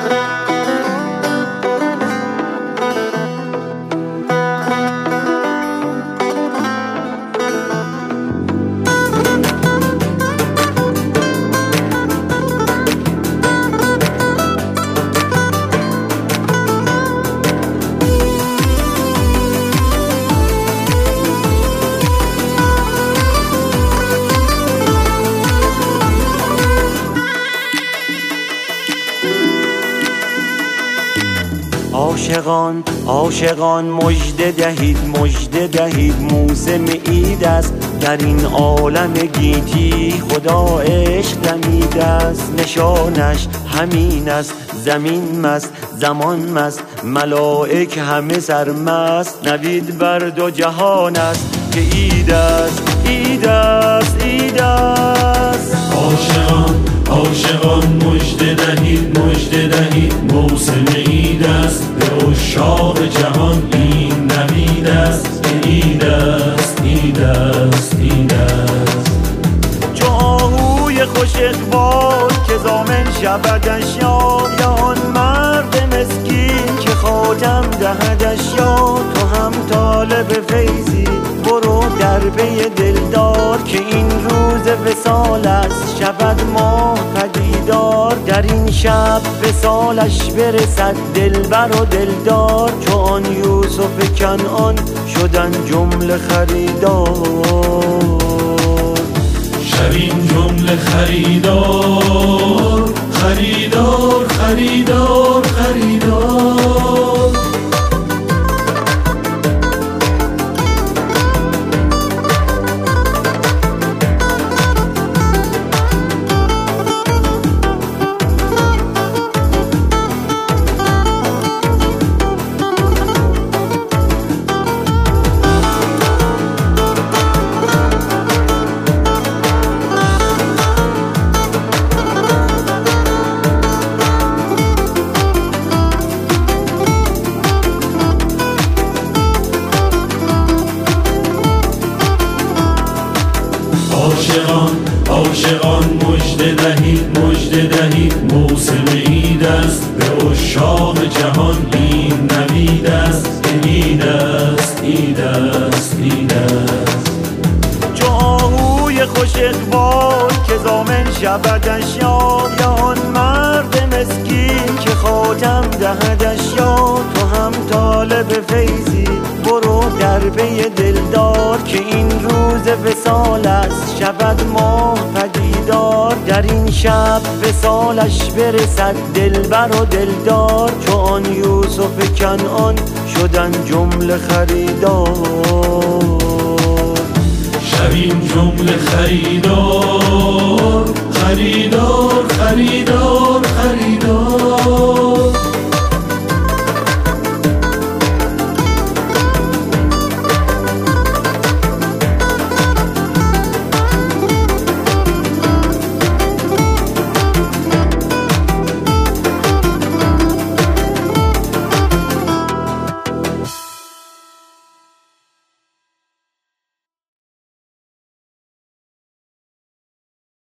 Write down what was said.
عاشقان عاشقان مژده دهید مژده دهید، موسم عید است در این عالم گیتی، خدا عشق دمیده است نشانش همین است، زمین مست زمان مست ملائک همه سرمست، نوید بر دو جهان است که عید است عید است عید است. عاشقان عاشقان مژده دهید مژده دهید، موسم عید است به عشاق جهان این نوید است که عید است عید است عید است. چو آهوی خوش اقبال که ضامن شودش یاد، یا آن مرد مسکین که خاتم دهدش یاد، تو هم طالب فیضی برو در پی دلدار، که این روز وصال است شود ماه پدیدار، در این شب وصالش برسد دلبر و دلدار، چو آن یوسف کنعان شدن جمله خریدار. شویم جمله خریدار خریدار خریدار خریدار. عاشقان عاشقان مژده دهید مژده دهید، موسم عید است به عشاق جهان این نوید است که عید است عید است عید است. چو آهوی خوش اقبال که ضامن شودش یاد، یا آن مرد مسکین که خاتم دهدش یاد، تو هم طالب فیضی برو در پی دلدار، که این روز وصال است شود ماه پدیدار، در این شب وصالش برسد دلبر و دلدار، چو آن یوسف کنعان شدن جمله خریدار. شویم جمله خریدار خریدار خریدار خریدار.